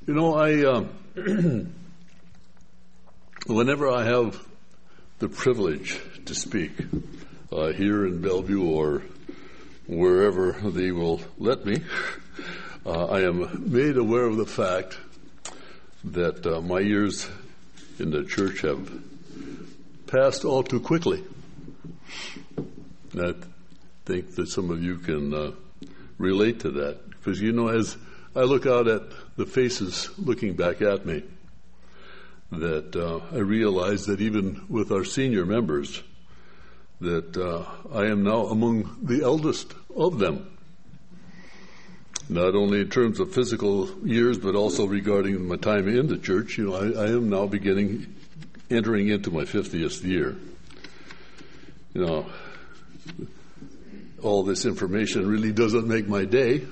You know, whenever I have the privilege to speak here in Bellevue or wherever they will let me, I am made aware of the fact that my years in the church have passed all too quickly. And I think that some of you can relate to that, because, you know, as I look out at the faces looking back at me, that I realize that even with our senior members, that I am now among the eldest of them. Not only in terms of physical years, but also regarding my time in the church. You know, I am now entering into my 50th year. You know, all this information really doesn't make my day.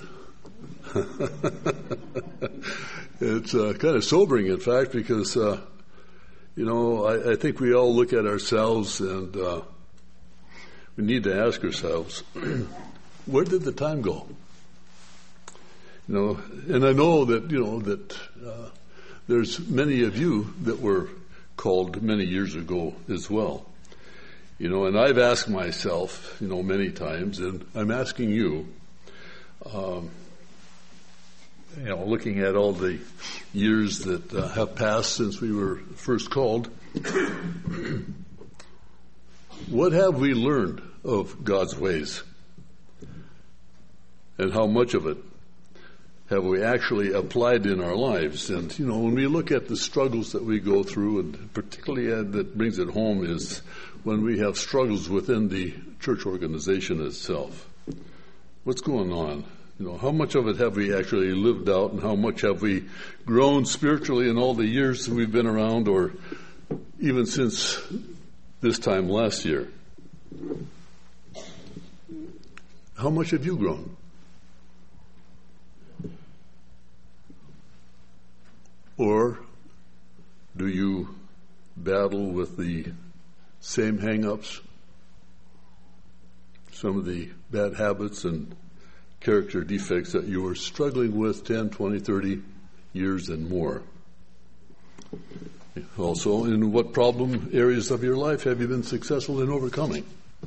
It's kind of sobering, in fact, because, you know, I think we all look at ourselves and we need to ask ourselves, where did the time go? You know, and I know that, you know, that there's many of you that were called many years ago as well. You know, and I've asked myself, you know, many times, and I'm asking you, you know, looking at all the years that have passed since we were first called, what have we learned of God's ways? And how much of it have we actually applied in our lives? And, you know, when we look at the struggles that we go through, and particularly that brings it home, is when we have struggles within the church organization itself. What's going on? You know, how much of it have we actually lived out, and how much have we grown spiritually in all the years that we've been around, or even since this time last year? How much have you grown? Or do you battle with the same hang-ups, some of the bad habits and character defects that you were struggling with 10, 20, 30 years and more? Also, in what problem areas of your life have you been successful in overcoming?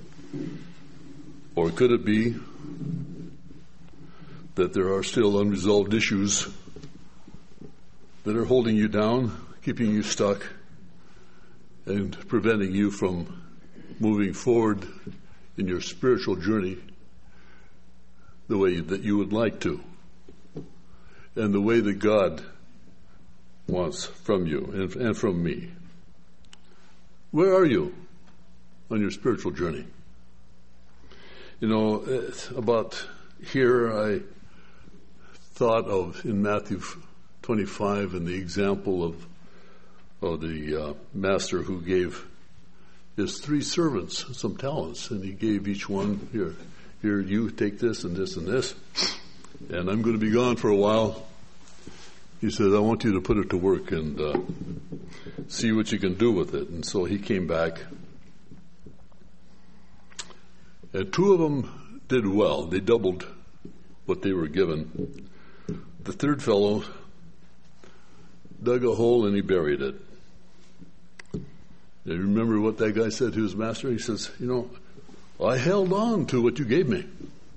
Or could it be that there are still unresolved issues that are holding you down, keeping you stuck, and preventing you from moving forward in your spiritual journey the way that you would like to, and the way that God wants from you and from me? Where are you on your spiritual journey? You know, about here I thought of in Matthew 25 and the example of the master who gave his 3 servants some talents, and he gave each one, here you take this and this and this, and I'm going to be gone for a while. He said, I want you to put it to work and see what you can do with it. And so he came back, and 2 of them did well. They doubled what they were given. The 3rd fellow dug a hole and he buried it. And you remember what that guy said to his master? He says, you know, I held on to what you gave me.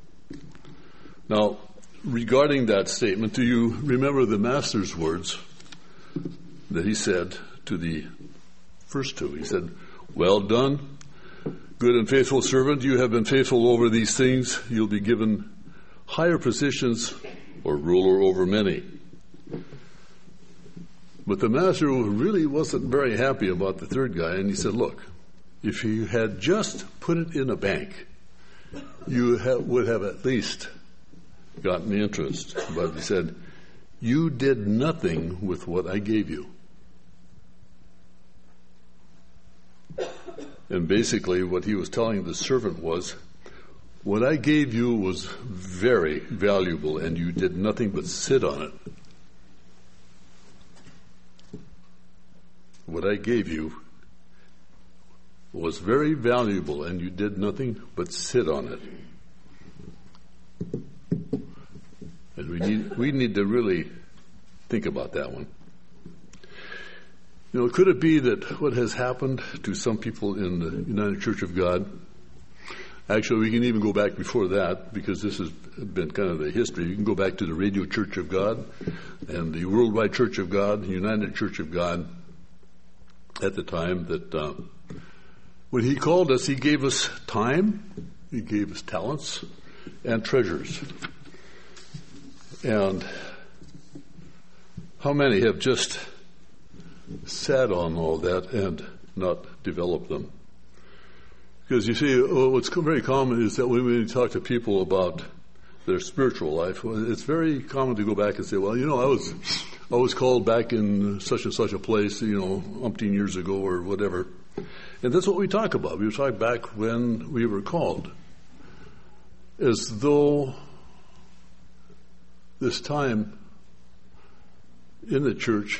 Now, regarding that statement, do you remember the master's words that he said to the first 2? He said, well done, good and faithful servant. You have been faithful over these things. You'll be given higher positions or ruler over many. But the master really wasn't very happy about the 3rd guy, and he said, look, if you had just put it in a bank, you would have at least gotten interest. But he said, you did nothing with what I gave you. And basically what he was telling the servant was, what I gave you was very valuable, and you did nothing but sit on it. What I gave you was very valuable, and you did nothing but sit on it. And we need to really Think about that one. Could it be that what has happened to some people in the United Church of God, actually we can even go back before that, because this has been kind of the history. You can go back to the Radio Church of God and the Worldwide Church of God, the United Church of God, at the time that when he called us, he gave us time, he gave us talents and treasures. And how many have just sat on all that and not developed them? Because you see, what's very common is that when we talk to people about their spiritual life, it's very common to go back and say, well, I was called back in such and such a place, umpteen years ago or whatever. And that's what we talk about. We talk back when we were called, as though this time in the church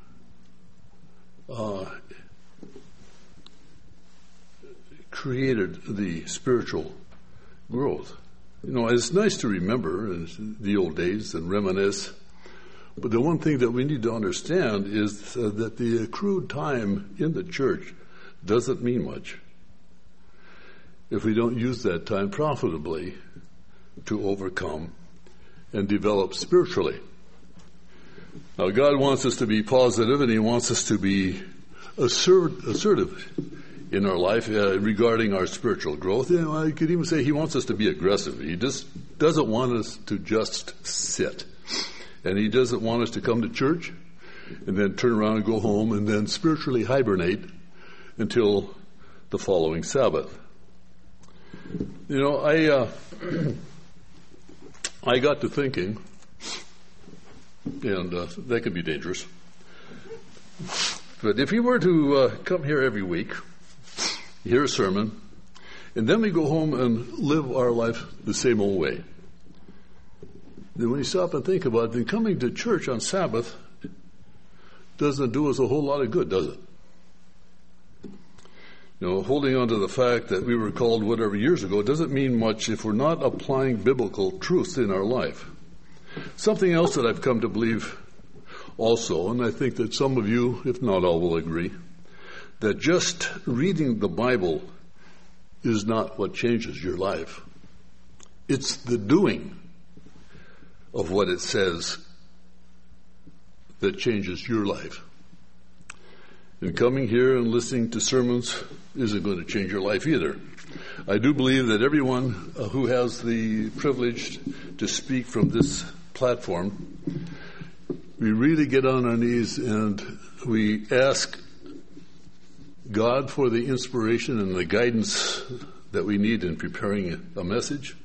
created the spiritual growth. It's nice to remember the old days and reminisce, but the one thing that we need to understand is that the accrued time in the church doesn't mean much if we don't use that time profitably to overcome and develop spiritually. Now, God wants us to be positive, and He wants us to be assertive in our life regarding our spiritual growth. I could even say He wants us to be aggressive. He just doesn't want us to just sit. And He doesn't want us to come to church and then turn around and go home and then spiritually hibernate until the following Sabbath. I got to thinking, and that could be dangerous. But if you were to come here every week, hear a sermon, and then we go home and live our life the same old way, then when you stop and think about it, then coming to church on Sabbath doesn't do us a whole lot of good, does it? Holding on to the fact that we were called whatever years ago doesn't mean much if we're not applying biblical truth in our life. Something else that I've come to believe also, and I think that some of you, if not all, will agree, that just reading the Bible is not what changes your life. It's the doing of what it says that changes your life. And coming here and listening to sermons isn't going to change your life either. I do believe that everyone who has the privilege to speak from this platform, we really get on our knees and we ask God for the inspiration and the guidance that we need in preparing a message.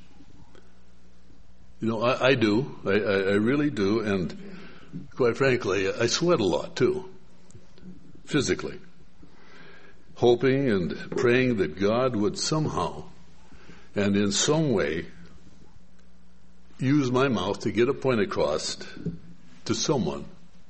I do. I really do. And quite frankly, I sweat a lot too, physically, hoping and praying that God would somehow and in some way use my mouth to get a point across to someone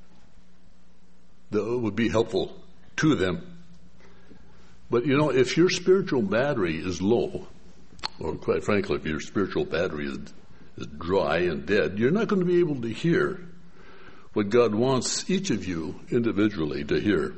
that would be helpful to them. But if your spiritual battery is low, or quite frankly, if your spiritual battery is dry and dead, you're not going to be able to hear what God wants each of you individually to hear.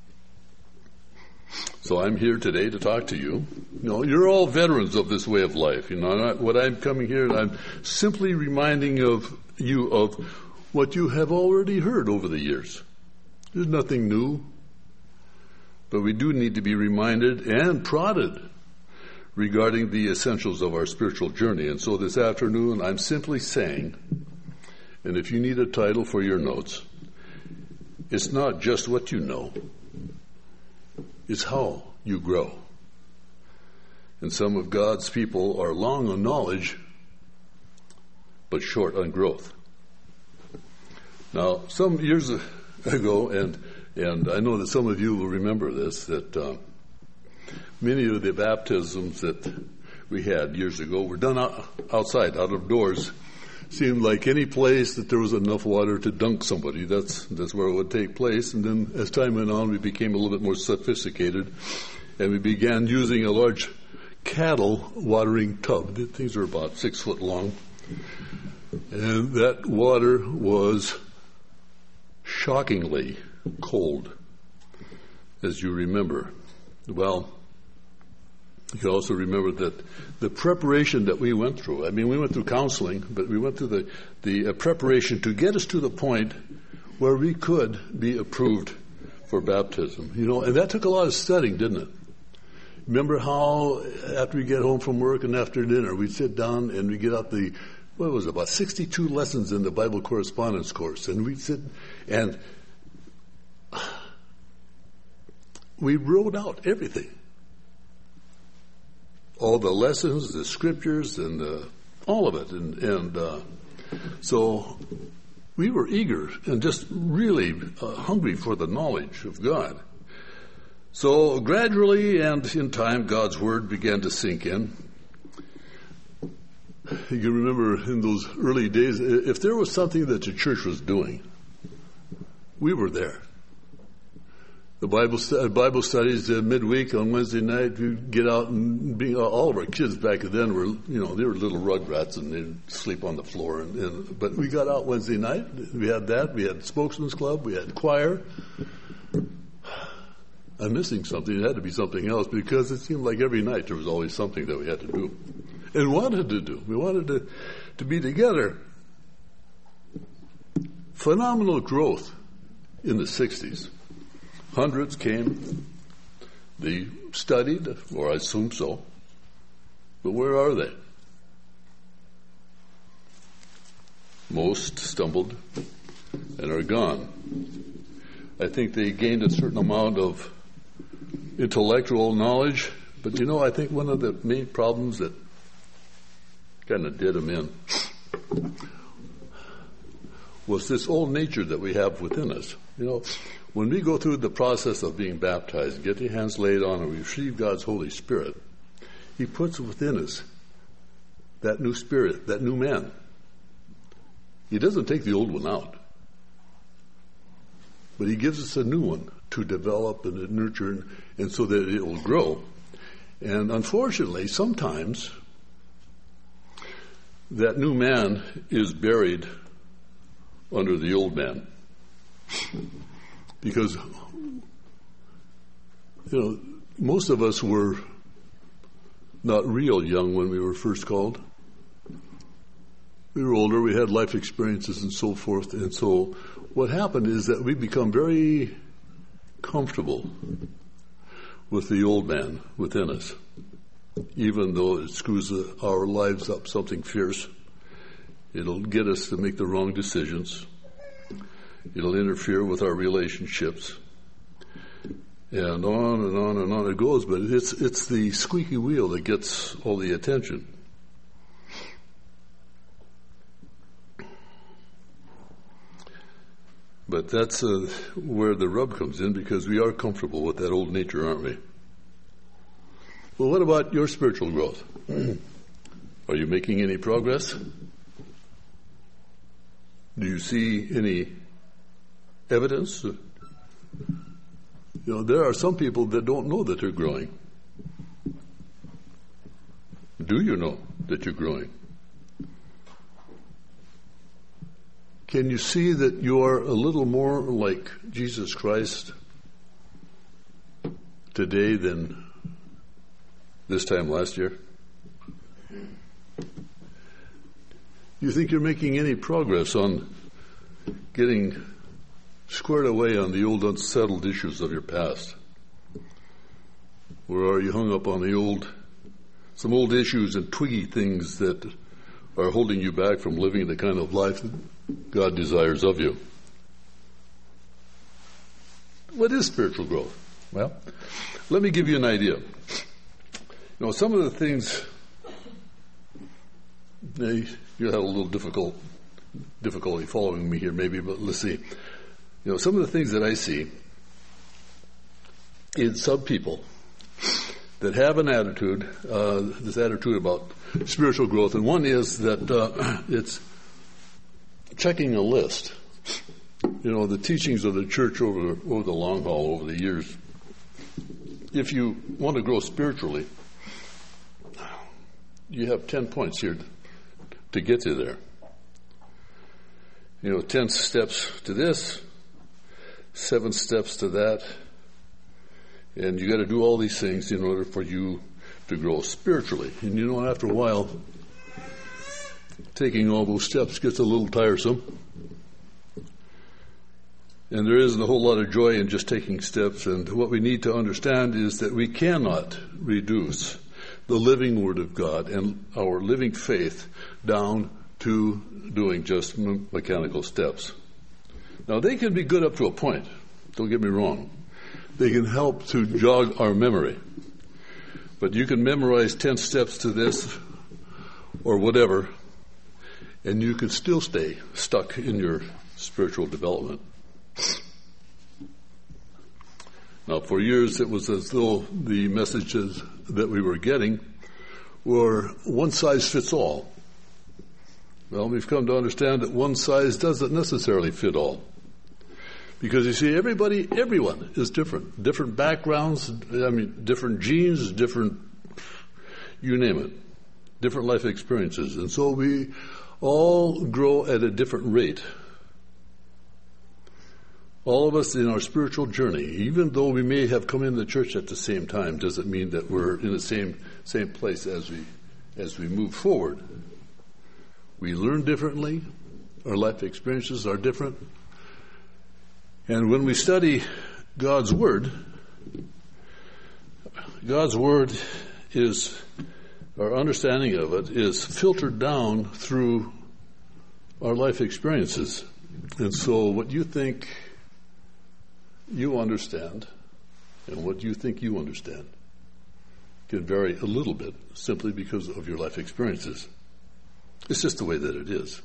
So I'm here today to talk to you. You're all veterans of this way of life. What I'm coming here, I'm simply reminding you of what you have already heard over the years. There's nothing new. But we do need to be reminded and prodded regarding the essentials of our spiritual journey. And so this afternoon, I'm simply saying, and if you need a title for your notes, it's not just what you know, it's how you grow. And some of God's people are long on knowledge, but short on growth. Now, some years ago, and I know that some of you will remember this, that many of the baptisms that we had years ago were done outside, out of doors. Seemed like any place that there was enough water to dunk somebody, that's where it would take place. And then as time went on, we became a little bit more sophisticated, and we began using a large cattle watering tub. Things are about 6 foot long. And that water was shockingly cold, as you remember. Well, you can also remember that the preparation that we went through, we went through counseling, but we went through the preparation to get us to the point where we could be approved for baptism. And that took a lot of studying, didn't it? Remember how after we get home from work and after dinner, we'd sit down and we'd get out about 62 lessons in the Bible correspondence course, and we'd sit and we wrote out everything. All the lessons, the scriptures, and all of it. And so we were eager and just really hungry for the knowledge of God. So gradually and in time, God's Word began to sink in. You remember in those early days, if there was something that the church was doing, we were there. The Bible studies midweek on Wednesday night. We get out and all of our kids back then were, they were little rugrats and they'd sleep on the floor. But we got out Wednesday night. We had that. We had Spokesman's Club. We had choir. I'm missing something. It had to be something else because it seemed like every night there was always something that we had to do and wanted to do. We wanted to be together. Phenomenal growth in the 60s. Hundreds came, they studied, or I assume so, but where are they? Most stumbled and are gone. I think they gained a certain amount of intellectual knowledge, but I think one of the main problems that kind of did them in was this old nature that we have within us. When we go through the process of being baptized, get your hands laid on and we receive God's Holy Spirit, He puts within us that new spirit, that new man. He doesn't take the old one out, but He gives us a new one to develop and to nurture and so that it will grow. And unfortunately, sometimes that new man is buried under the old man. Because, most of us were not real young when we were first called. We were older, we had life experiences and so forth. And so what happened is that we become very comfortable with the old man within us. Even though it screws our lives up something fierce, it'll get us to make the wrong decisions. It'll interfere with our relationships, and on and on and on it goes. But it's the squeaky wheel that gets all the attention. But that's where the rub comes in, because we are comfortable with that old nature, aren't we? Well, what about your spiritual growth? Are you making any progress? Do you see any evidence? There are some people that don't know that they're growing. Do you know that you're growing? Can you see that you are a little more like Jesus Christ today than this time last year? Do you think you're making any progress on getting squared away on the old unsettled issues of your past? Or are you hung up on some old issues and twiggy things that are holding you back from living the kind of life that God desires of you? What is spiritual growth? Well, let me give you an idea. Some of the things, you have a little difficulty following me here maybe, but let's see. Some of the things that I see in some people that have an attitude, this attitude about spiritual growth, and one is that it's checking a list. The teachings of the church over the long haul, over the years. If you want to grow spiritually, you have 10 points here to get you there. 10 steps to this, 7 steps to that. And you got to do all these things in order for you to grow spiritually. And you know, after a while, taking all those steps gets a little tiresome. And there isn't a whole lot of joy in just taking steps. And what we need to understand is that we cannot reduce the living Word of God and our living faith down to doing just mechanical steps. Now, they can be good up to a point. Don't get me wrong. They can help to jog our memory. But you can memorize 10 steps to this or whatever, and you can still stay stuck in your spiritual development. Now, for years, it was as though the messages that we were getting were one size fits all. Well, we've come to understand that one size doesn't necessarily fit all. Because you see, everyone is different. Different backgrounds, different genes, different, you name it, different life experiences. And so we all grow at a different rate. All of us in our spiritual journey, even though we may have come into the church at the same time, doesn't mean that we're in the same place as we move forward. We learn differently. Our life experiences are different. And when we study God's Word is, our understanding of it is filtered down through our life experiences. And so what you think you understand and what you think you understand can vary a little bit simply because of your life experiences. It's just the way that it is.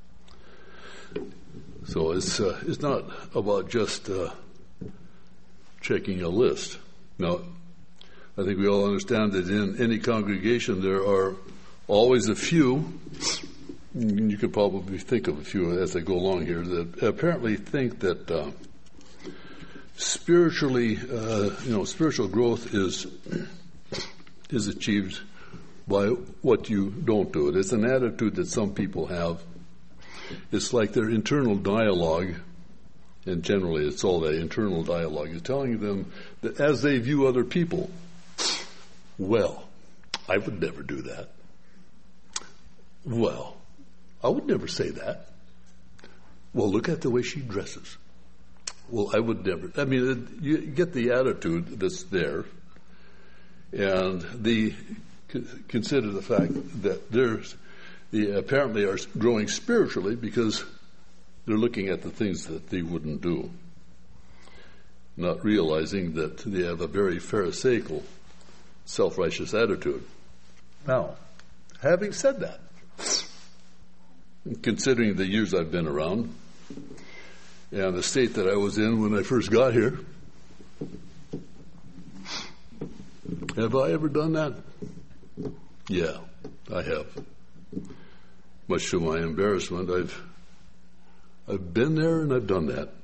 So it's not about just checking a list. Now, I think we all understand that in any congregation there are always a few, you could probably think of a few as I go along here, that apparently think that spiritual growth is achieved by what you don't do. It's an attitude that some people have. It's like their internal dialogue, and generally it's all that internal dialogue is telling them that as they view other people, well, I would never do that. Well, I would never say that. Well, look at the way she dresses. Well, I would never. I mean, you get the attitude that's there, and they consider the fact that they apparently are growing spiritually because they're looking at the things that they wouldn't do, not realizing that they have a very pharisaical, self-righteous attitude. Now, having said that, considering the years I've been around and the state that I was in when I first got here, have I ever done that? Yeah, I have. Much to my embarrassment, I've been there and I've done that.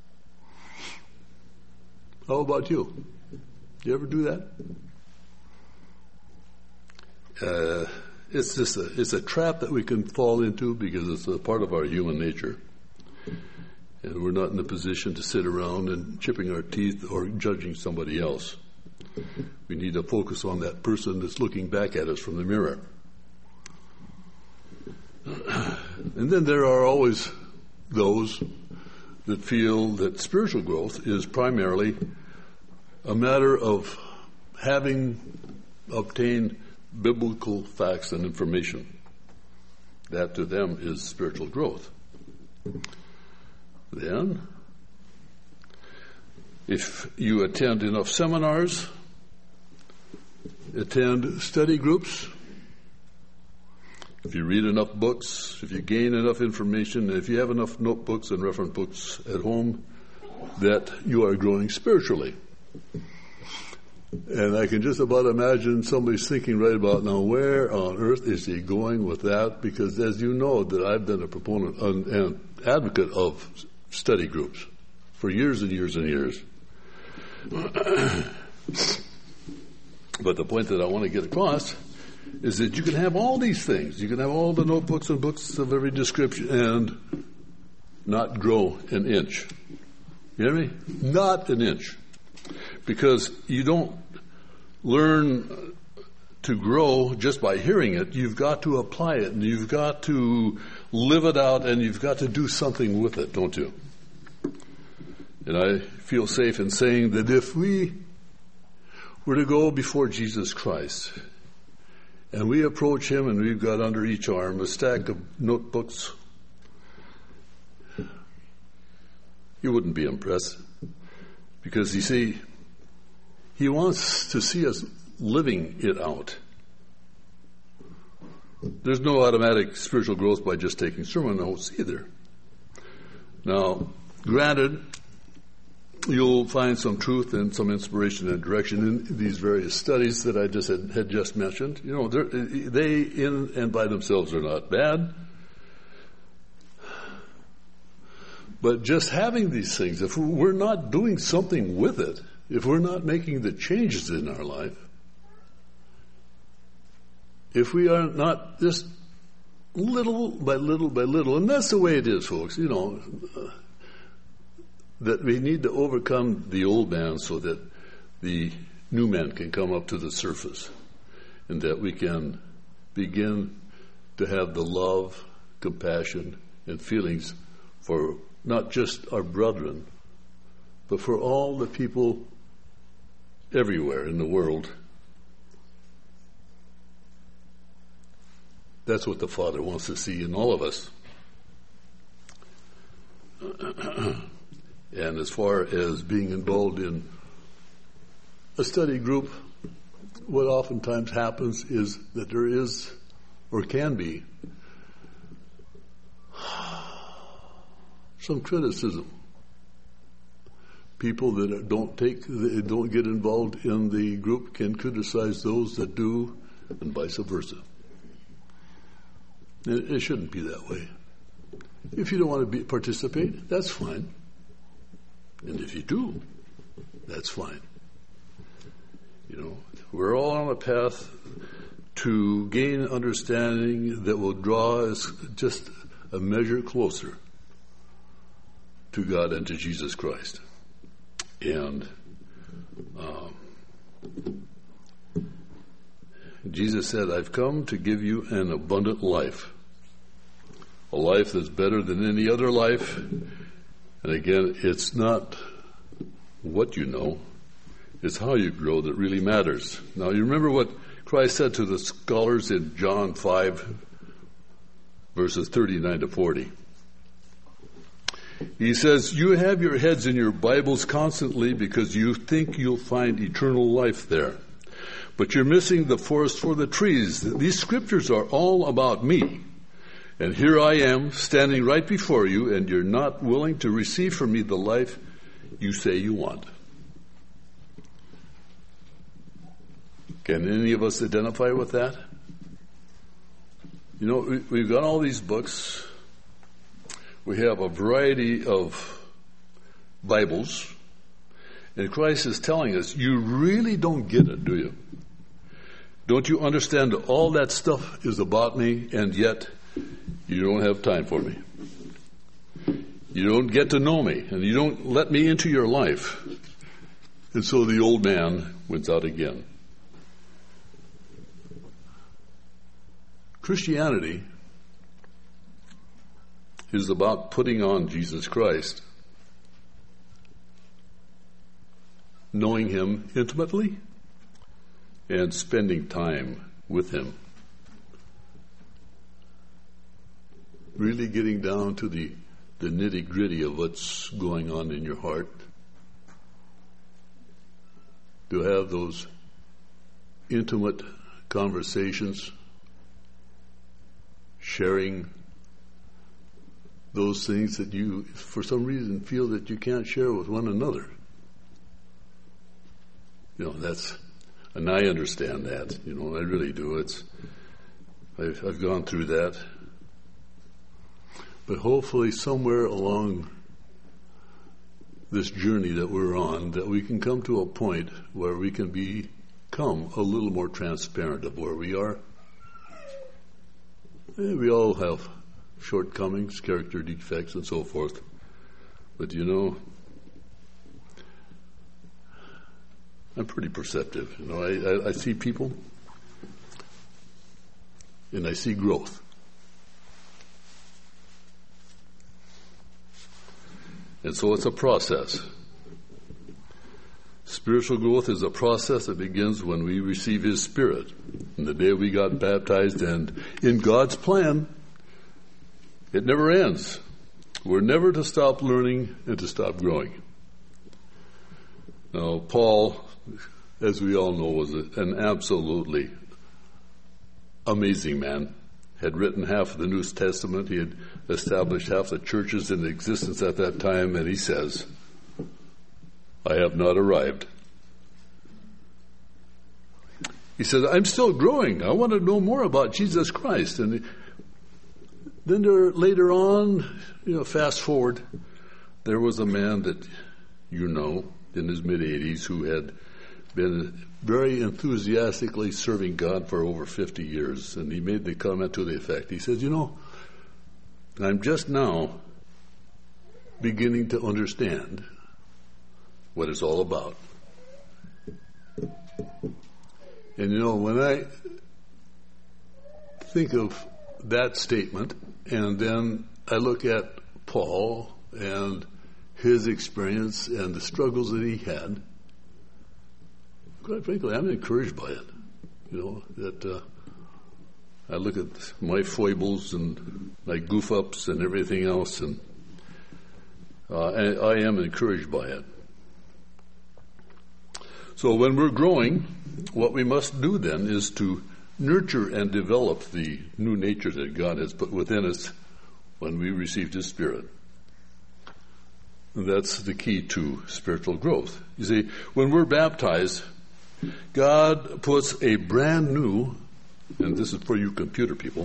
How about you? You ever do that? It's a trap that we can fall into because it's a part of our human nature. And we're not in a position to sit around and chipping our teeth or judging somebody else. We need to focus on that person that's looking back at us from the mirror. And then there are always those that feel that spiritual growth is primarily a matter of having obtained biblical facts and information. That to them is spiritual growth. Then, if you attend enough seminars, attend study groups, if you read enough books, if you gain enough information, if you have enough notebooks and reference books at home, that you are growing spiritually. And I can just about imagine somebody's thinking right about now, where on earth is he going with that? Because as you know, that I've been a proponent and advocate of study groups for years and years and years. But the point that I want to get across is that you can have all these things. You can have all the notebooks and books of every description and not grow an inch You hear me? Not an inch. Because you don't learn to grow just by hearing it. You've got to apply it, and you've got to live it out, and you've got to do something with it, don't you? And I feel safe in saying that if we were to go before Jesus Christ, and we approach him, and we've got under each arm a stack of notebooks, you wouldn't be impressed. Because, you see, he wants to see us living it out. There's no automatic spiritual growth by just taking sermon notes either. Now, granted, you'll find some truth and some inspiration and direction in these various studies that I just had just mentioned. You know, they in and by themselves are not bad. But just having these things, if we're not doing something with it, if we're not making the changes in our life, if we are not just little by little by little, and that's the way it is, folks, you know, that we need to overcome the old man so that the new man can come up to the surface, and that we can begin to have the love, compassion, and feelings for not just our brethren, but for all the people everywhere in the world. That's what the Father wants to see in all of us. And as far as being involved in a study group, what oftentimes happens is that there is, or can be, some criticism. People that don't get involved in the group can criticize those that do, and vice versa. It shouldn't be that way. If you don't want to participate, that's fine. And if you do, that's fine. You know, we're all on a path to gain understanding that will draw us just a measure closer to God and to Jesus Christ. And Jesus said, I've come to give you an abundant life. A life that's better than any other life. And again, it's not what you know, it's how you grow that really matters. Now, you remember what Christ said to the scholars in John 5, verses 39 to 40. He says, you have your heads in your Bibles constantly because you think you'll find eternal life there. But you're missing the forest for the trees. These scriptures are all about me. And here I am, standing right before you, and you're not willing to receive from me the life you say you want. Can any of us identify with that? You know, we've got all these books. We have a variety of Bibles. And Christ is telling us, you really don't get it, do you? Don't you understand that all that stuff is about me, and yet you don't have time for me? You don't get to know me, and you don't let me into your life. And so the old man went out again. Christianity is about putting on Jesus Christ, knowing him intimately, and spending time with him. Really getting down to the nitty-gritty of what's going on in your heart. To have those intimate conversations, sharing those things that you, for some reason, feel that you can't share with one another. You know, and I understand that. You know, I really do. I've gone through that. But hopefully somewhere along this journey that we're on, that we can come to a point where we can become a little more transparent of where we are. We all have shortcomings, character defects, and so forth. But you know, I'm pretty perceptive. You know, I see people, and I see growth. And so it's a process. Spiritual growth is a process that begins when we receive His Spirit. And the day we got baptized, and in God's plan, it never ends. We're never to stop learning and to stop growing. Now, Paul, as we all know, was an absolutely amazing man. Had written half of the New Testament. He had established half the churches in existence at that time, and he says, I have not arrived. He said, I'm still growing. I want to know more about Jesus Christ. And then later on, fast forward, there was a man that in his mid-80s who had been very enthusiastically serving God for over 50 years. And he made the comment to the effect, he says, I'm just now beginning to understand what it's all about. And when I think of that statement, and then I look at Paul and his experience and the struggles that he had, quite frankly, I'm encouraged by it. That I look at my foibles and my goof-ups and everything else, and I am encouraged by it. So when we're growing, what we must do then is to nurture and develop the new nature that God has put within us when we received His Spirit. And that's the key to spiritual growth. You see, when we're baptized, God puts a brand new, and this is for you computer people,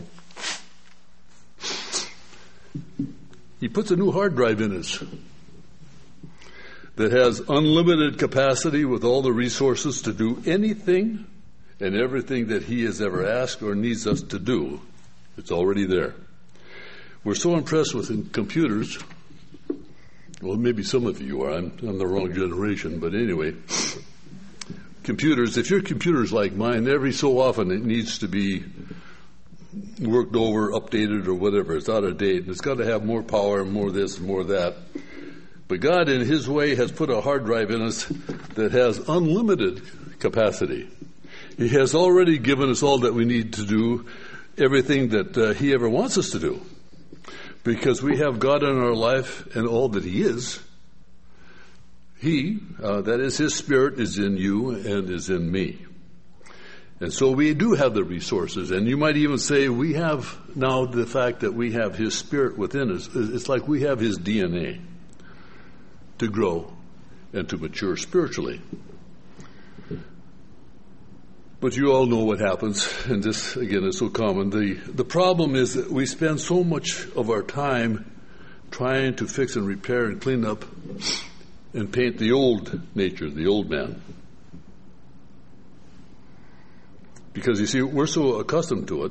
He puts a new hard drive in us that has unlimited capacity with all the resources to do anything and everything that He has ever asked or needs us to do. It's already there. We're so impressed with computers. Well, maybe some of you are. I'm the wrong generation, but anyway. Computers, if your computer's like mine, every so often it needs to be worked over, updated, or whatever. It's out of date. It's got to have more power, more this, more that. But God, in His way, has put a hard drive in us that has unlimited capacity. He has already given us all that we need to do everything that He ever wants us to do. Because we have God in our life and all that He is. He, that is His Spirit, is in you and is in me. And so we do have the resources. And you might even say we have now the fact that we have His Spirit within us. It's like we have His DNA to grow and to mature spiritually. But you all know what happens, and this, again, is so common. The problem is that we spend so much of our time trying to fix and repair and clean up and paint the old nature, the old man. Because, you see, we're so accustomed to it,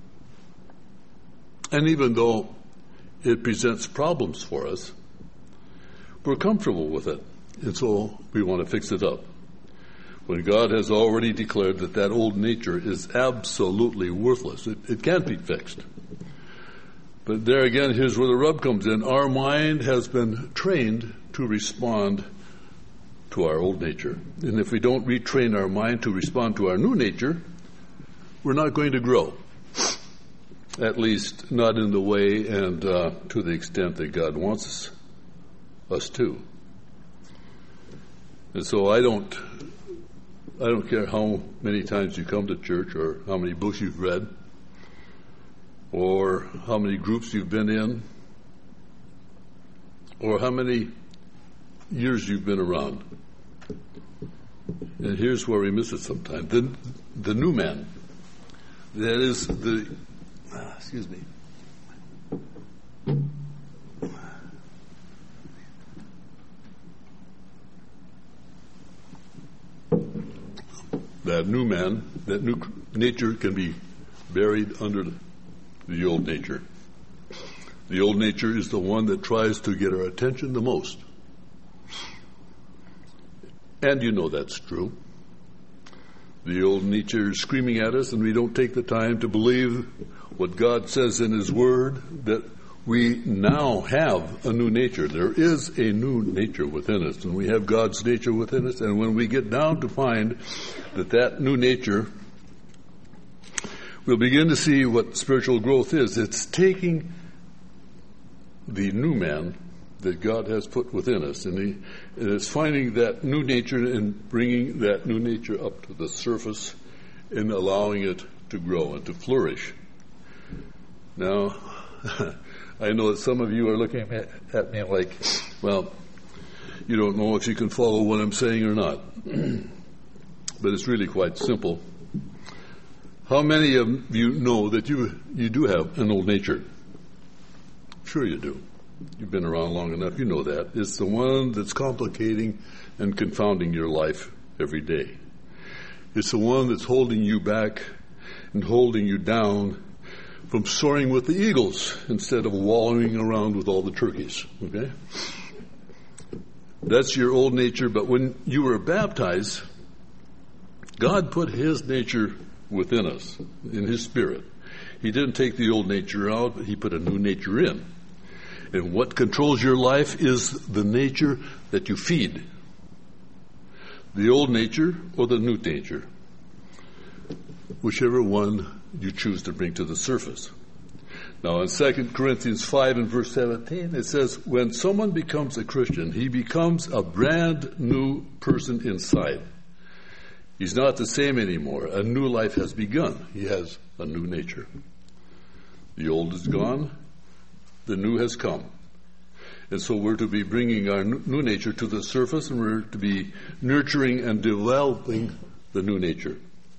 and even though it presents problems for us, we're comfortable with it, and so we want to fix it up. When God has already declared that old nature is absolutely worthless. It can't be fixed. But there again, here's where the rub comes in. Our mind has been trained to respond to our old nature. And if we don't retrain our mind to respond to our new nature, we're not going to grow. At least not in the way and to the extent that God wants us to. And so I don't care how many times you come to church or how many books you've read or how many groups you've been in or how many years you've been around. And here's where we miss it sometimes. The new man. That is that new man, that new nature can be buried under the old nature. The old nature is the one that tries to get our attention the most. And you know that's true. The old nature is screaming at us, and we don't take the time to believe what God says in His Word, that we now have a new nature. There is a new nature within us, and we have God's nature within us. And when we get down to find that new nature, we'll begin to see what spiritual growth is. It's taking the new man that God has put within us, and it's finding that new nature and bringing that new nature up to the surface and allowing it to grow and to flourish. Now, I know that some of you are looking at me like, well, you don't know if you can follow what I'm saying or not. But it's really quite simple. How many of you know that you do have an old nature? Sure you do. You've been around long enough, you know that. It's the one that's complicating and confounding your life every day. It's the one that's holding you back and holding you down from soaring with the eagles instead of wallowing around with all the turkeys. Okay? That's your old nature, but when you were baptized, God put His nature within us, in His Spirit. He didn't take the old nature out, but He put a new nature in. And what controls your life is the nature that you feed. The old nature or the new nature. Whichever one you choose to bring to the surface. Now in 2 Corinthians 5 and verse 17, it says, when someone becomes a Christian, he becomes a brand new person inside. He's not the same anymore. A new life has begun. He has a new nature. The old is gone. The new has come. And so we're to be bringing our new nature to the surface, and we're to be nurturing and developing the new nature.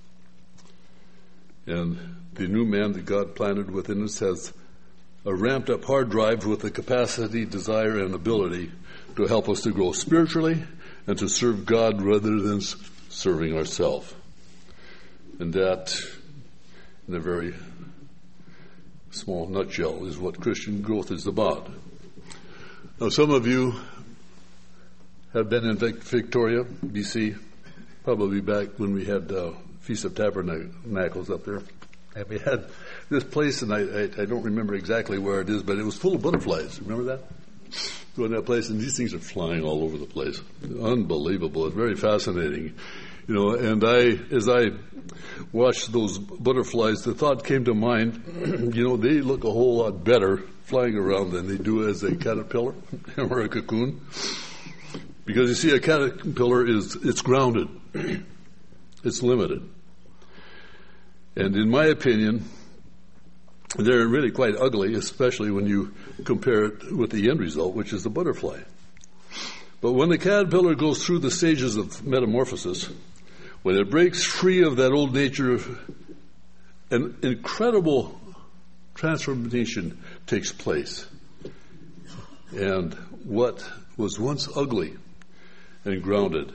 And the new man that God planted within us has a ramped up hard drive with the capacity, desire, and ability to help us to grow spiritually and to serve God rather than serving ourselves. And that, in a very small nutshell, is what Christian growth is about. Now, some of you have been in Victoria, BC, probably back when we had Feast of Tabernacles up there. And we had this place, and I don't remember exactly where it is, but it was full of butterflies. Remember that? Go in that place, and these things are flying all over the place. Unbelievable. It's very fascinating. You know, and as I watched those butterflies, the thought came to mind, you know, they look a whole lot better flying around than they do as a caterpillar or a cocoon. Because you see, a caterpillar it's grounded. It's limited. And in my opinion, they're really quite ugly, especially when you compare it with the end result, which is the butterfly. But when the caterpillar goes through the stages of metamorphosis, when it breaks free of that old nature, an incredible transformation takes place. And what was once ugly and grounded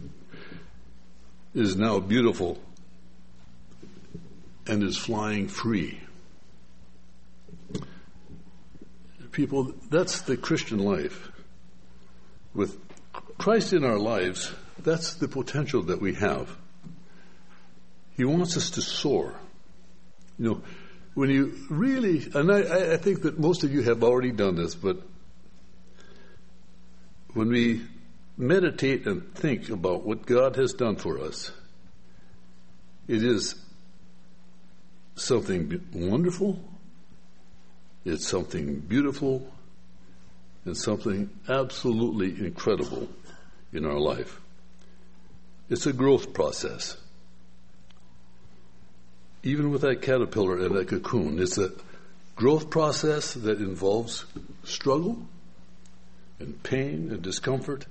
is now beautiful and is flying free. People, that's the Christian life. With Christ in our lives, that's the potential that we have. He wants us to soar. You know, when you really, and I think that most of you have already done this, but when we meditate and think about what God has done for us, it is something wonderful, it's something beautiful, and something absolutely incredible in our life. It's a growth process. Even with that caterpillar and that cocoon, it's a growth process that involves struggle and pain and discomfort.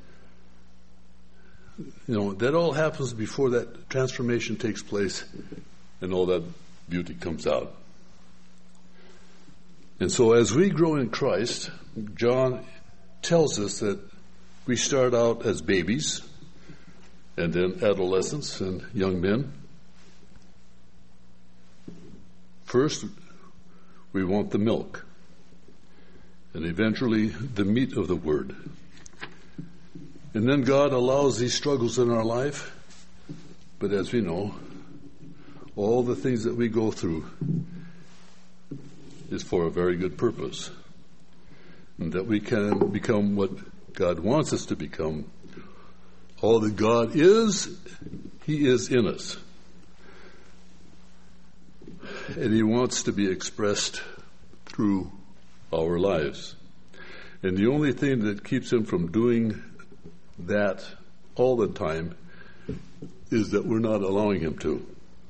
You know, that all happens before that transformation takes place and all that beauty comes out. And so as we grow in Christ, John tells us that we start out as babies and then adolescents and young men. First, we want the milk, and eventually the meat of the Word. And then God allows these struggles in our life, but as we know, all the things that we go through is for a very good purpose. And that we can become what God wants us to become. All that God is, He is in us. And He wants to be expressed through our lives. And the only thing that keeps Him from doing that all the time is that we're not allowing Him to.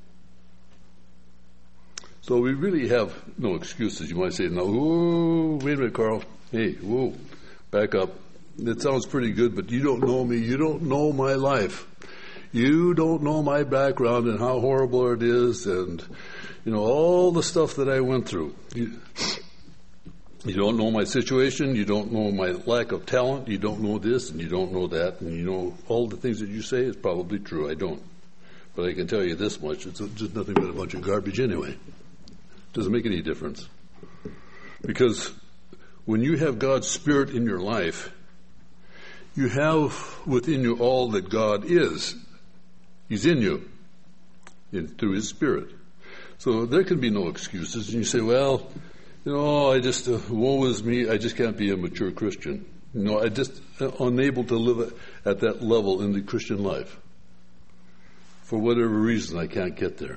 So we really have no excuses. You might say, no, whoa, wait a minute, Carl. Hey, whoa, back up. It sounds pretty good, but you don't know me. You don't know my life. You don't know my background and how horrible it is and, all the stuff that I went through. You don't know my situation. You don't know my lack of talent. You don't know this and you don't know that. And all the things that you say is probably true. I don't. But I can tell you this much. It's just nothing but a bunch of garbage anyway. Doesn't make any difference. Because when you have God's Spirit in your life, you have within you all that God is. He's in you through His Spirit. So there can be no excuses. And you say, well, I just, woe is me, I just can't be a mature Christian. I just unable to live at that level in the Christian life. For whatever reason, I can't get there.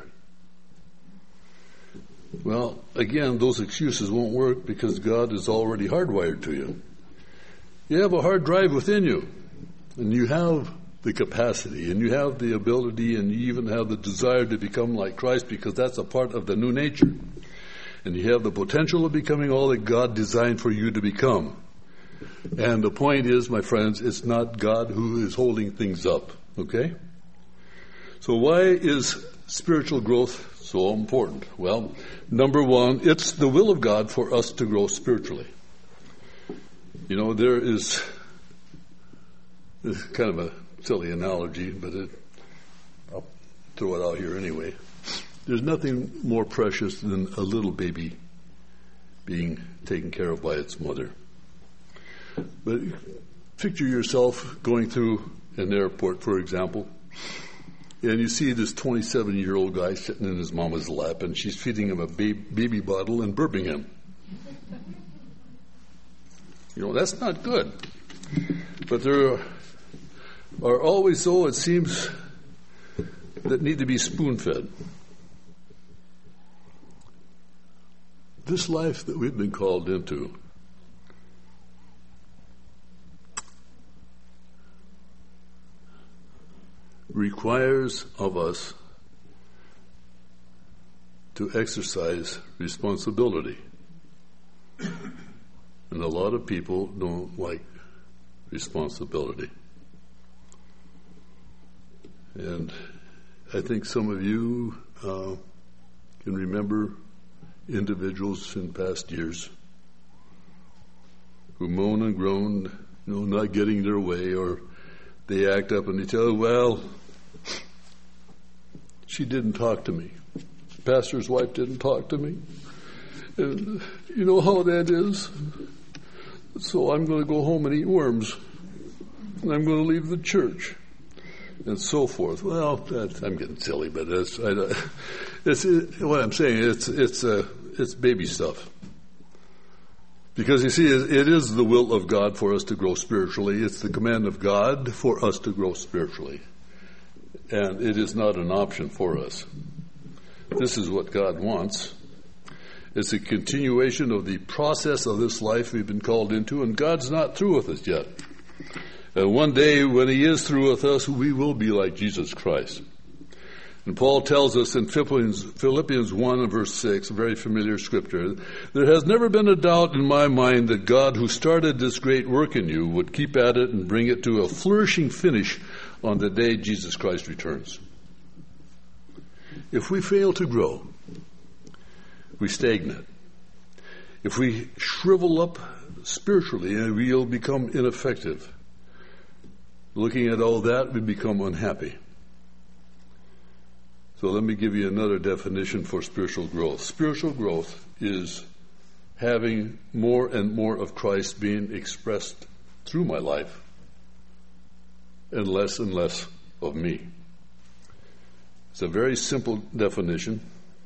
Well, again, those excuses won't work because God is already hardwired to you. You have a hard drive within you, and you have the capacity, and you have the ability, and you even have the desire to become like Christ because that's a part of the new nature. And you have the potential of becoming all that God designed for you to become. And the point is, my friends, it's not God who is holding things up, okay? So why is spiritual growth so important? Well, number one, it's the will of God for us to grow spiritually. There is kind of a silly analogy, but I'll throw it out here anyway. There's nothing more precious than a little baby being taken care of by its mother. But picture yourself going through an airport, for example, and you see this 27-year-old guy sitting in his mama's lap, and she's feeding him a baby bottle and burping him. That's not good. But there are always, though, it seems, that need to be spoon-fed. This life that we've been called into requires of us to exercise responsibility. And a lot of people don't like responsibility. And I think some of you can remember individuals in past years who moan and groan, not getting their way, or they act up and they tell, well, she didn't talk to me. The pastor's wife didn't talk to me. And you know how that is. So I'm going to go home and eat worms. And I'm going to leave the church. And so forth. Well, I'm getting silly, but it's what I'm saying. It's baby stuff. Because you see, it is the will of God for us to grow spiritually. It's the command of God for us to grow spiritually. And it is not an option for us. This is what God wants. It's a continuation of the process of this life we've been called into, and God's not through with us yet. And one day, when He is through with us, we will be like Jesus Christ. And Paul tells us in Philippians 1 and verse 6, a very familiar scripture, there has never been a doubt in my mind that God who started this great work in you would keep at it and bring it to a flourishing finish on the day Jesus Christ returns. If we fail to grow, we stagnate. If we shrivel up spiritually, we'll become ineffective. Looking at all that, we become unhappy. So let me give you another definition for spiritual growth. Spiritual growth is having more and more of Christ being expressed through my life and less of me. It's a very simple definition.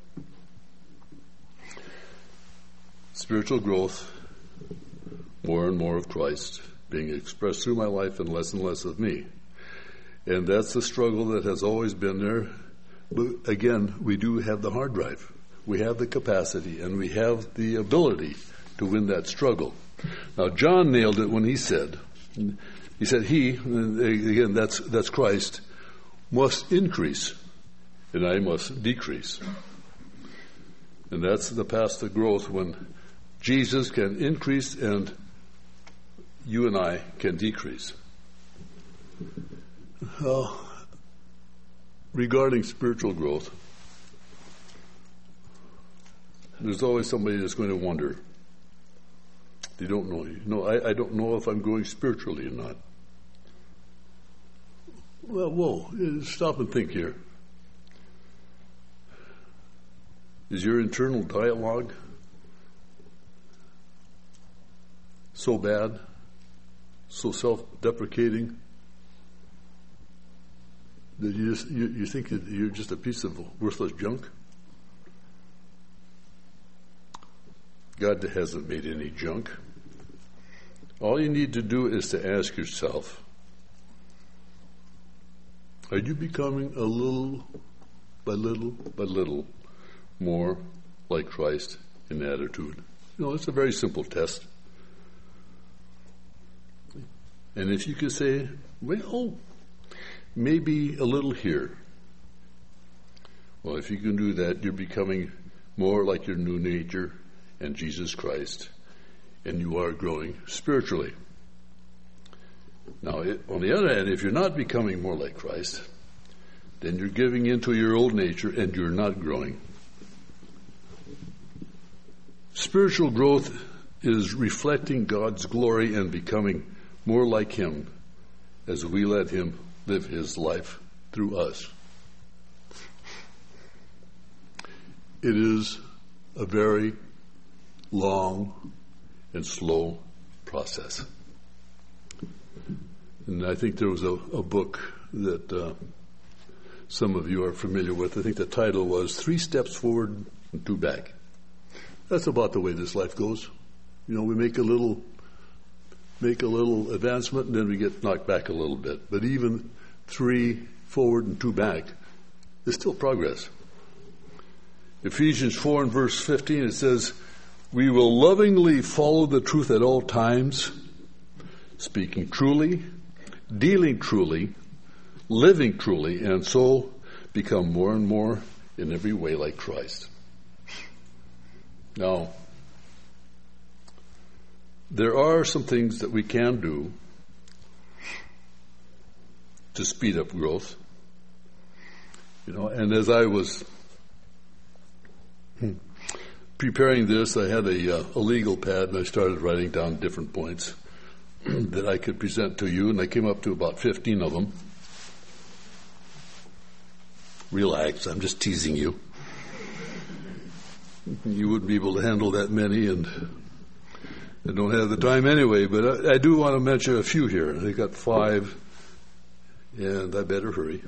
Spiritual growth, more and more of Christ being expressed through my life and less of me. And that's the struggle that has always been there. But again, we do have the hard drive. We have the capacity and we have the ability to win that struggle. Now, John nailed it when he said, again, that's Christ, must increase and I must decrease. And that's the path to growth, when Jesus can increase and you and I can decrease. Regarding spiritual growth, there's always somebody that's going to wonder. They don't know. No, I don't know if I'm growing spiritually or not. Well, whoa, stop and think here. Is your internal dialogue so bad, so self-deprecating, that you think that you're just a piece of worthless junk? God hasn't made any junk. All you need to do is to ask yourself, are you becoming a little by little more like Christ in attitude? It's a very simple test. And if you could say, well, maybe a little here. Well, if you can do that, you're becoming more like your new nature and Jesus Christ, and you are growing spiritually. Now, on the other hand, if you're not becoming more like Christ, then you're giving into your old nature and you're not growing. Spiritual growth is reflecting God's glory and becoming more like Him as we let Him live His life through us. It is a very long and slow process. And I think there was a book that some of you are familiar with. I think the title was 3 Steps Forward and 2 Back. That's about the way this life goes. We make a little advancement and then we get knocked back a little bit. But even 3 forward and 2 back is still progress. Ephesians 4 and verse 15, it says, we will lovingly follow the truth at all times, speaking truly, dealing truly, living truly, and so become more and more in every way like Christ. Now, there are some things that we can do to speed up growth. And as I was preparing this, I had a legal pad and I started writing down different points that I could present to you, and I came up to about 15 of them. Relax, I'm just teasing you. You wouldn't be able to handle that many, and I don't have the time anyway, but I do want to mention a few here. I got 5, and I better hurry.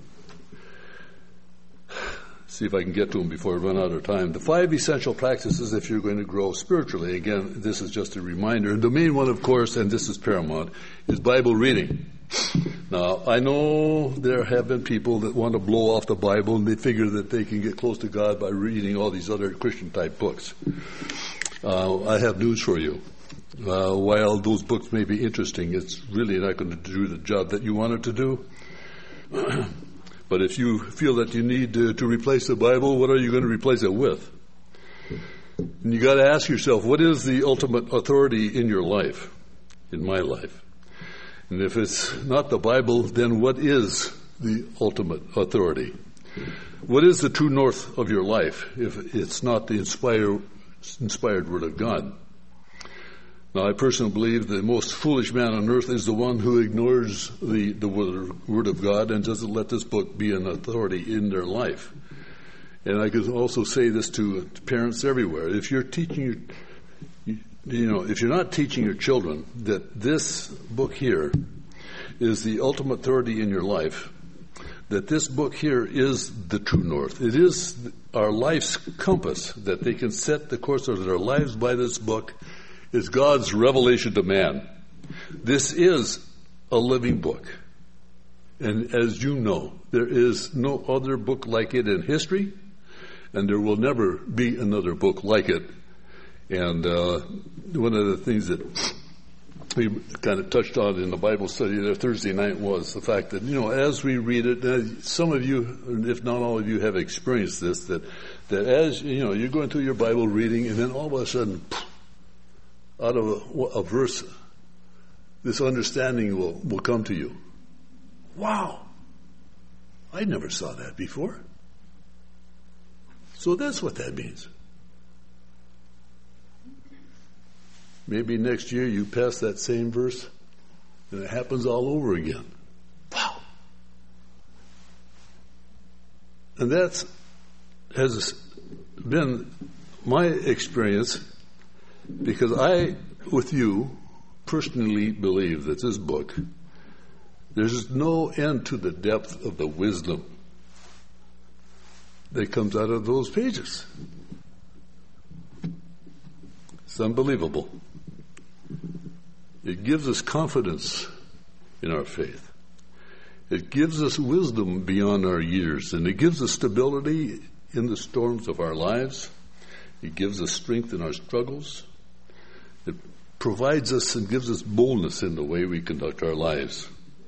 See if I can get to them before I run out of time. The 5 essential practices if you're going to grow spiritually. Again, this is just a reminder. And the main one, of course, and this is paramount, is Bible reading. Now, I know there have been people that want to blow off the Bible and they figure that they can get close to God by reading all these other Christian-type books. I have news for you. While those books may be interesting, it's really not going to do the job that you want it to do. But if you feel that you need to replace the Bible, what are you going to replace it with? And you got to ask yourself, what is the ultimate authority in your life, in my life? And if it's not the Bible, then what is the ultimate authority? What is the true north of your life if it's not the inspired Word of God? Now, I personally believe the most foolish man on earth is the one who ignores the Word of God and doesn't let this book be an authority in their life. And I could also say this to parents everywhere. If you're teaching if you're not teaching your children that this book here is the ultimate authority in your life, that this book here is the true north. It is our life's compass, that they can set the course of their lives by this book, is God's revelation to man. This is a living book. And as you know, there is no other book like it in history, and there will never be another book like it. And one of the things that we kind of touched on in the Bible study there Thursday night was the fact that, as we read it, some of you, if not all of you, have experienced this, that as, you're going through your Bible reading, and then all of a sudden, out of a verse, this understanding will come to you. Wow! I never saw that before. So that's what that means. Maybe next year you pass that same verse and it happens all over again. Wow! And that has been my experience, because I, with you, personally believe that this book, there's no end to the depth of the wisdom that comes out of those pages. It's unbelievable. It gives us confidence in our faith. It gives us wisdom beyond our years, and it gives us stability in the storms of our lives. It gives us strength in our struggles. It provides us and gives us boldness in the way we conduct our lives.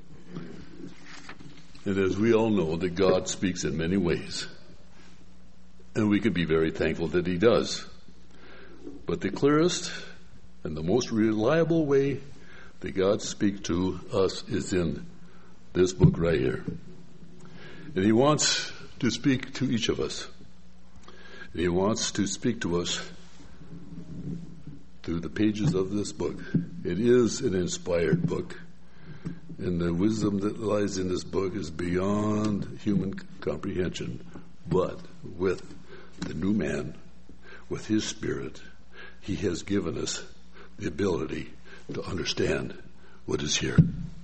And as we all know, that God speaks in many ways, and we can be very thankful that He does. But the clearest and the most reliable way that God speaks to us is in this book right here. And He wants to speak to each of us. And He wants to speak to us through the pages of this book. It is an inspired book. And the wisdom that lies in this book is beyond human comprehension. But with the new man, with His Spirit, He has given us the ability to understand what is here.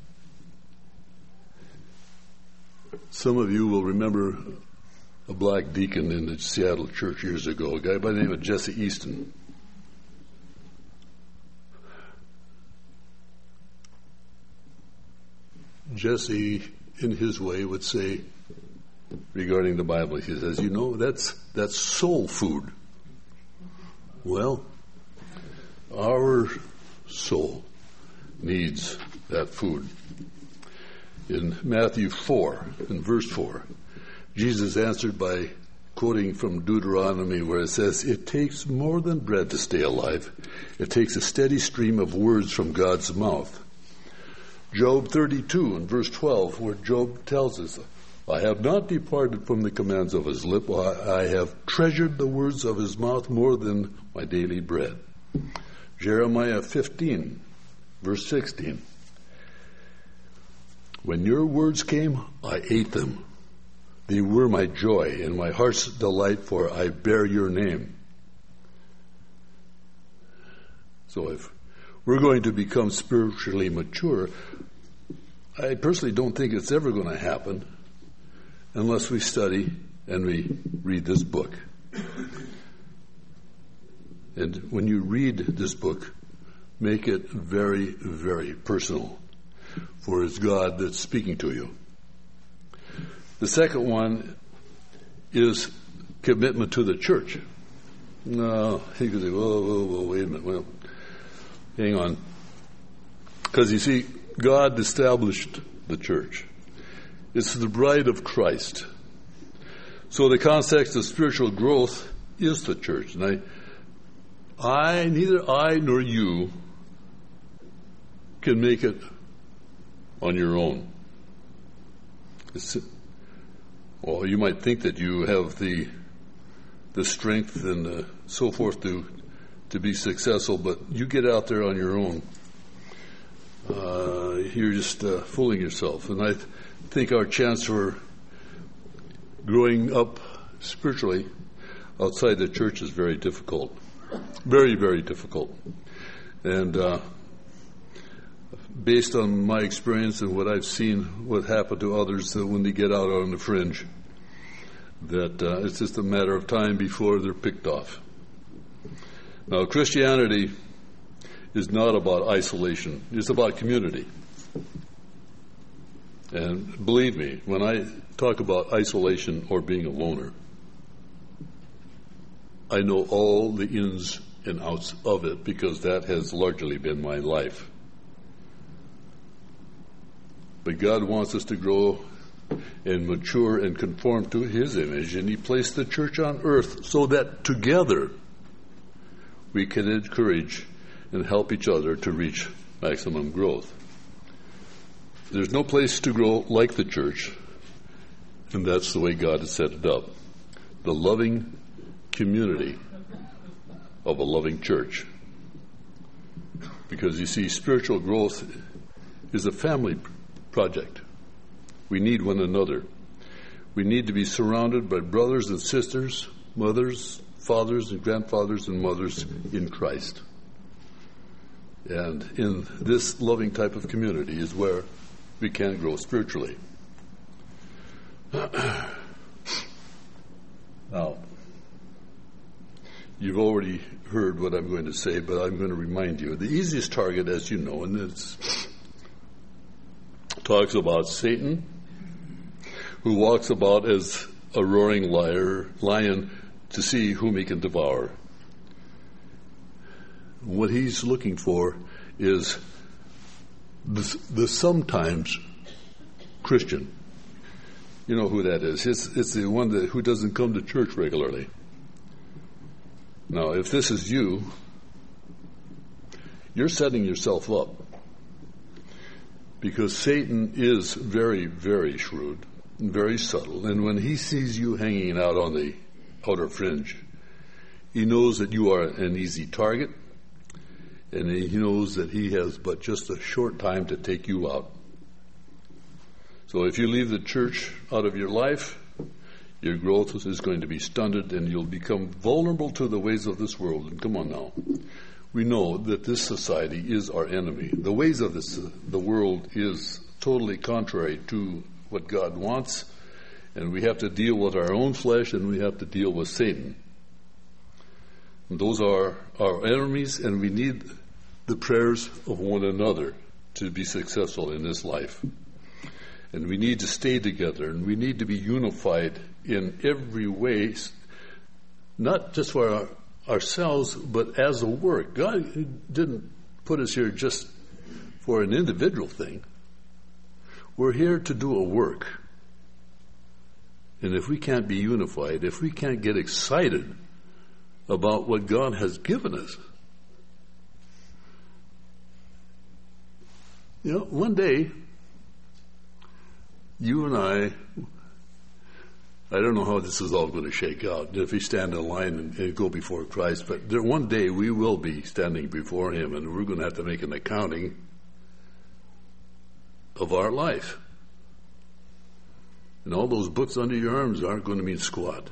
Some of you will remember a black deacon in the Seattle church years ago, a guy by the name of Jesse Easton. Jesse, in his way, would say regarding the Bible, he says, that's soul food. Well, our soul needs that food. In Matthew 4, in verse 4, Jesus answered by quoting from Deuteronomy, where it says, "It takes more than bread to stay alive. It takes a steady stream of words from God's mouth." Job 32 in verse 12, where Job tells us, "I have not departed from the commands of His lip. I have treasured the words of His mouth more than my daily bread." Jeremiah 15, verse 16. "When your words came, I ate them. They were my joy and my heart's delight, for I bear your name." So if we're going to become spiritually mature, I personally don't think it's ever going to happen unless we study and we read this book. And when you read this book, make it very, very personal, for it's God that's speaking to you. The second one is commitment to the church. No, you could say, whoa, wait a minute. Well, hang on. Because you see, God established the church. It's the bride of Christ. So the context of spiritual growth is the church. And neither I nor you can make it on your own. Well, you might think that you have the strength and so forth to be successful, but you get out there on your own, you're just fooling yourself. And I think our chance for growing up spiritually outside the church is very difficult. Very, very difficult. And based on my experience and what I've seen what happened to others when they get out on the fringe, that it's just a matter of time before they're picked off. Now, Christianity is not about isolation. It's about community. And believe me, when I talk about isolation or being a loner, I know all the ins and outs of it because that has largely been my life. But God wants us to grow and mature and conform to His image, and He placed the church on earth so that together we can encourage and help each other to reach maximum growth. There's no place to grow like the church, and that's the way God has set it up. The loving community of a loving church. Because you see, spiritual growth is a family project. We need one another. We need to be surrounded by brothers and sisters, mothers, fathers and grandfathers and mothers in Christ. And in this loving type of community is where we can grow spiritually. Now, you've already heard what I'm going to say, but I'm going to remind you. The easiest target, as you know, and it talks about Satan, who walks about as a roaring lion to see whom he can devour. What he's looking for is the sometimes Christian. You know who that is. It's the one who doesn't come to church regularly. Now, if this is you, you're setting yourself up. Because Satan is very, very shrewd and very subtle. And when he sees you hanging out on the outer fringe, he knows that you are an easy target. And he knows that he has but just a short time to take you out. So if you leave the church out of your life, your growth is going to be stunted and you'll become vulnerable to the ways of this world. And come on now. We know that this society is our enemy. The ways of the world is totally contrary to what God wants. And we have to deal with our own flesh and we have to deal with Satan. And those are our enemies, and we need the prayers of one another to be successful in this life. And we need to stay together, and we need to be unified in every way, not just for ourselves, but as a work. God didn't put us here just for an individual thing. We're here to do a work. And if we can't be unified, if we can't get excited about what God has given us, you know, one day, you and I don't know how this is all going to shake out, if we stand in line and go before Christ, but one day we will be standing before Him, and we're going to have to make an accounting of our life. And all those books under your arms aren't going to mean squat.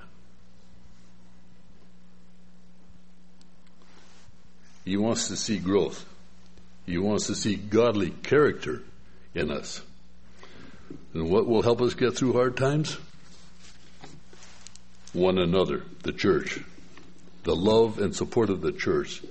He wants to see growth. He wants to see godly character in us. And what will help us get through hard times? One another, the church. The love and support of the church.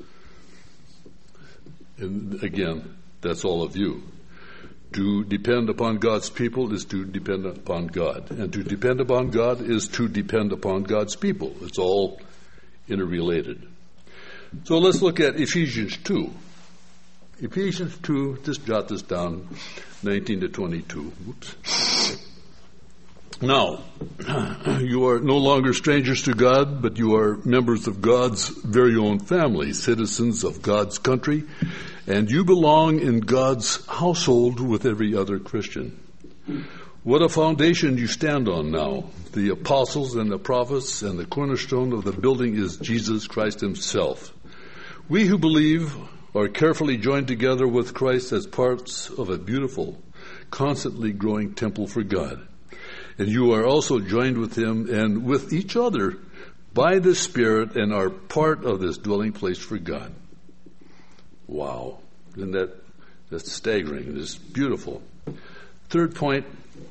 And again, that's all of you. To depend upon God's people is to depend upon God. And to depend upon God is to depend upon God's people. It's all interrelated. So let's look at Ephesians 2. Ephesians 2, just jot this down, 19 to 22. Oops. Now, you are no longer strangers to God, but you are members of God's very own family, citizens of God's country, and you belong in God's household with every other Christian. What a foundation you stand on now. The apostles and the prophets, and the cornerstone of the building is Jesus Christ Himself. We who believe are carefully joined together with Christ as parts of a beautiful, constantly growing temple for God. And you are also joined with Him and with each other by the Spirit and are part of this dwelling place for God. Wow. Isn't that That's staggering. It's beautiful. Third point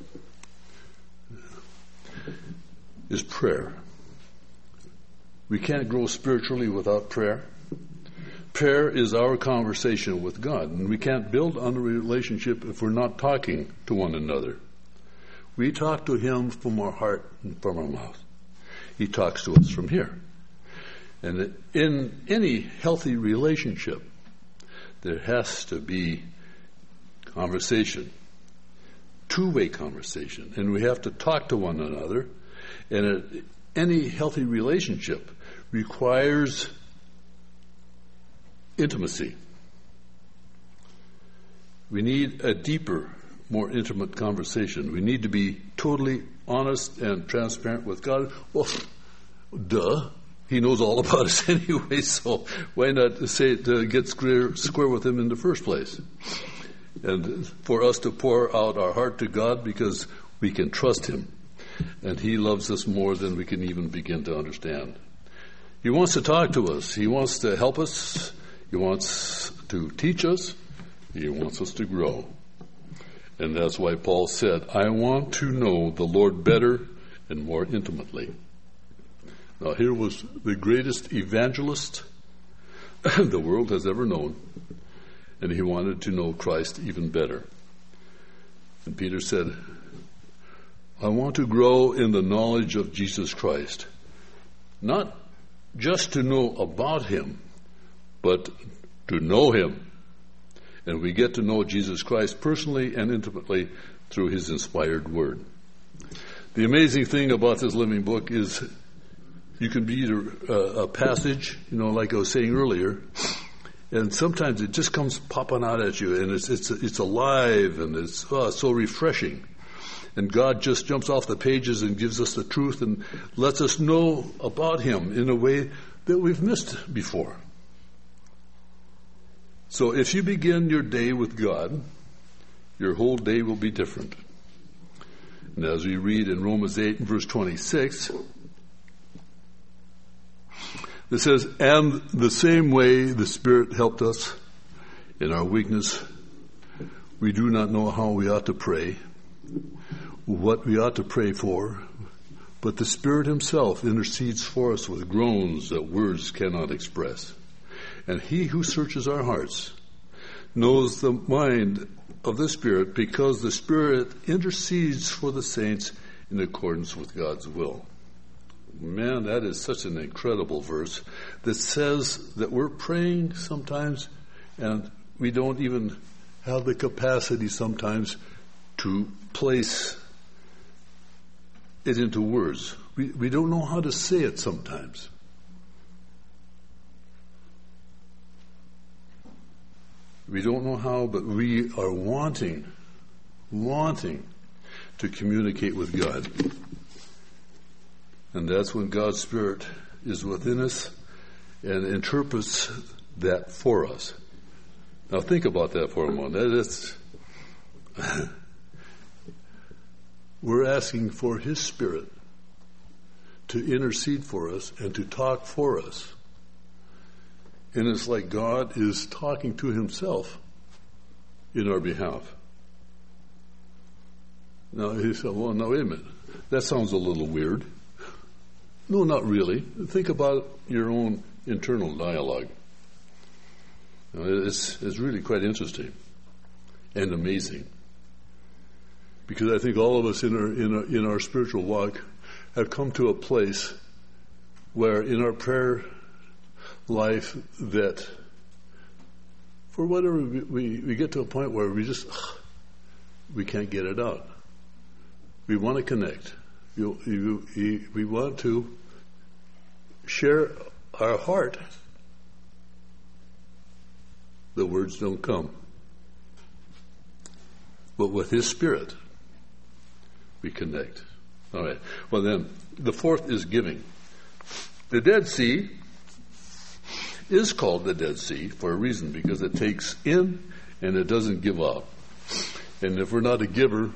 is prayer. We can't grow spiritually without prayer. Prayer is our conversation with God, and we can't build on a relationship if we're not talking to one another. We talk to Him from our heart and from our mouth. He talks to us from here. And in any healthy relationship, there has to be conversation, two-way conversation, and we have to talk to one another. And any healthy relationship requires intimacy. We need a deeper, more intimate conversation. We need to be totally honest and transparent with God. Well, duh. He knows all about us anyway, so why not say it to get square with Him in the first place? And for us to pour out our heart to God because we can trust Him. And He loves us more than we can even begin to understand. He wants to talk to us. He wants to help us. He wants to teach us. He wants us to grow. And that's why Paul said, I want to know the Lord better and more intimately. Now, here was the greatest evangelist the world has ever known, and he wanted to know Christ even better. And Peter said, I want to grow in the knowledge of Jesus Christ, not just to know about Him, but to know Him. And we get to know Jesus Christ personally and intimately through His inspired Word. The amazing thing about this living book is you can be a passage, like I was saying earlier, and sometimes it just comes popping out at you, and it's alive, and it's so refreshing. And God just jumps off the pages and gives us the truth and lets us know about Him in a way that we've missed before. So if you begin your day with God, your whole day will be different. And as we read in Romans 8 and verse 26, it says, and the same way the Spirit helped us in our weakness, we do not know how we ought to pray, what we ought to pray for, but the Spirit Himself intercedes for us with groans that words cannot express. And He who searches our hearts knows the mind of the Spirit, because the Spirit intercedes for the saints in accordance with God's will. Man, that is such an incredible verse that says that we're praying sometimes and we don't even have the capacity sometimes to place it into words. We don't know how to say it sometimes. We don't know how, but we are wanting to communicate with God. And that's when God's Spirit is within us and interprets that for us. Now think about that for a moment. We're asking for His Spirit to intercede for us and to talk for us. And it's like God is talking to Himself in our behalf. Now He said, well, now wait a minute. That sounds a little weird. No, not really. Think about your own internal dialogue. It's really quite interesting and amazing, because I think all of us in our spiritual walk have come to a place where in our prayer life that for whatever we get to a point where we can't get it out. We want to connect. We want to share our heart. The words don't come. But with His Spirit, we connect. All right. Well then, the fourth is giving. The Dead Sea is called the Dead Sea for a reason, because it takes in and it doesn't give out. And if we're not a giver,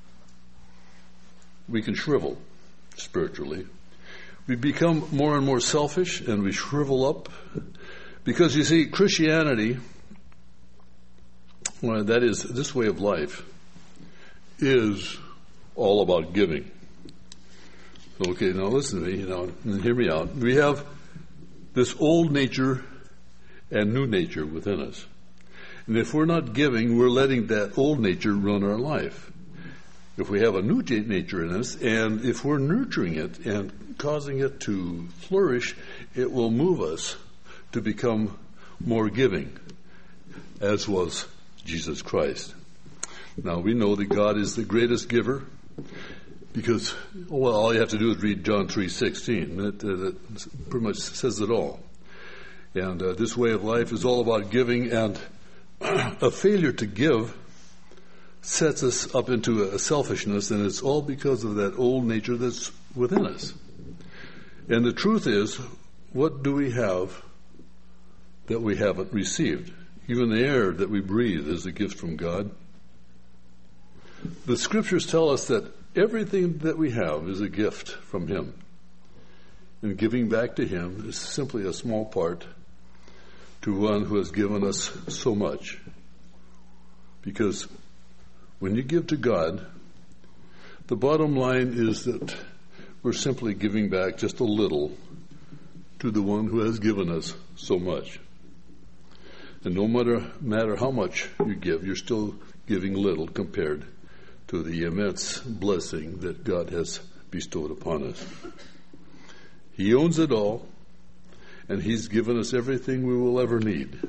we can shrivel spiritually. We become more and more selfish and we shrivel up. Because you see, Christianity Well, that is, this way of life is all about giving. Okay, now listen to me, and hear me out. We have this old nature and new nature within us. And if we're not giving, we're letting that old nature run our life. If we have a new nature in us, and if we're nurturing it and causing it to flourish, it will move us to become more giving, as was Jesus Christ. Now, we know that God is the greatest giver because, well, all you have to do is read John 3:16. That pretty much says it all. And this way of life is all about giving, and a failure to give sets us up into a selfishness, and it's all because of that old nature that's within us. And the truth is, what do we have that we haven't received? Even the air that we breathe is a gift from God. The scriptures tell us that everything that we have is a gift from Him. And giving back to Him is simply a small part to one who has given us so much. Because when you give to God, the bottom line is that we're simply giving back just a little to the one who has given us so much. And no matter how much you give, you're still giving little compared to the immense blessing that God has bestowed upon us. He owns it all, and He's given us everything we will ever need.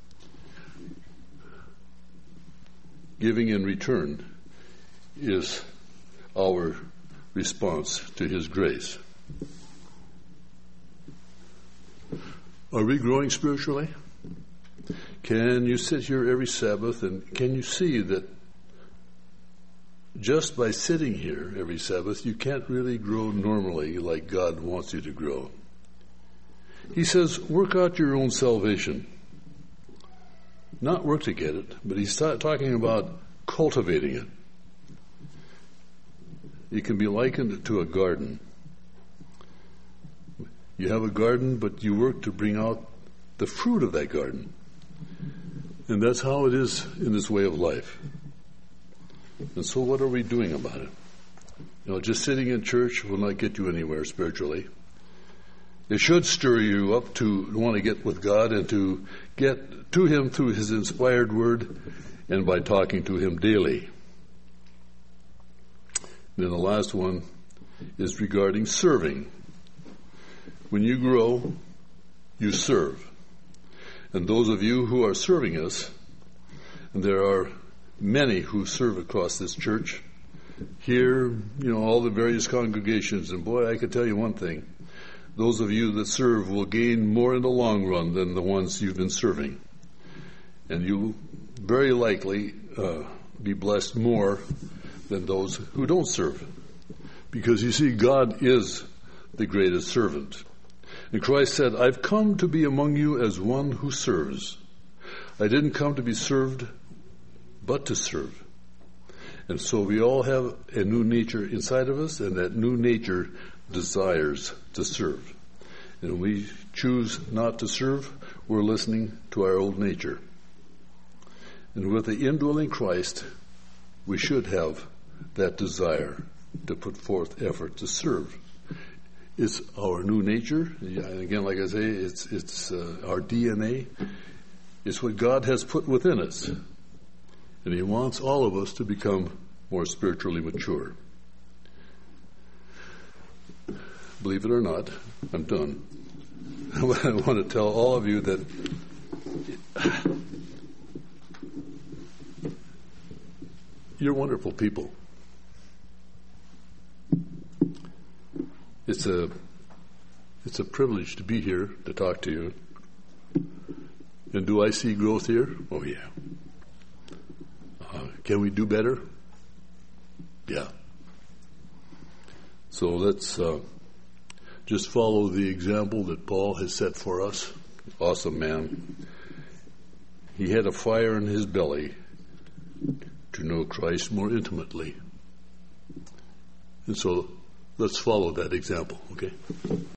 Giving in return is our response to His grace. Are we growing spiritually? Can you sit here every Sabbath and can you see that just by sitting here every Sabbath, you can't really grow normally like God wants you to grow? He says, work out your own salvation. Not work to get it, but He's talking about cultivating it. It can be likened to a garden. You have a garden, but you work to bring out the fruit of that garden. And that's how it is in this way of life. And so what are we doing about it? Just sitting in church will not get you anywhere spiritually. It should stir you up to want to get with God and to get to Him through His inspired word and by talking to Him daily. Then the last one is regarding serving. When you grow, you serve. And those of you who are serving us, and there are many who serve across this church, here, all the various congregations, and boy, I can tell you one thing. Those of you that serve will gain more in the long run than the ones you've been serving. And you very likely be blessed more than those who don't serve. Because you see, God is the greatest servant. And Christ said, I've come to be among you as one who serves. I didn't come to be served, but to serve. And so we all have a new nature inside of us, and that new nature desires to serve. And when we choose not to serve, we're listening to our old nature. And with the indwelling Christ, we should have that desire to put forth effort to serve. It's our new nature. And again, like I say, it's our DNA. It's what God has put within us. And He wants all of us to become more spiritually mature. Believe it or not, I'm done. I want to tell all of you that you're wonderful people. It's a privilege to be here to talk to you. And do I see growth here? Oh, yeah. Can we do better? Yeah. So let's just follow the example that Paul has set for us. Awesome man. He had a fire in his belly to know Christ more intimately. And so let's follow that example, okay?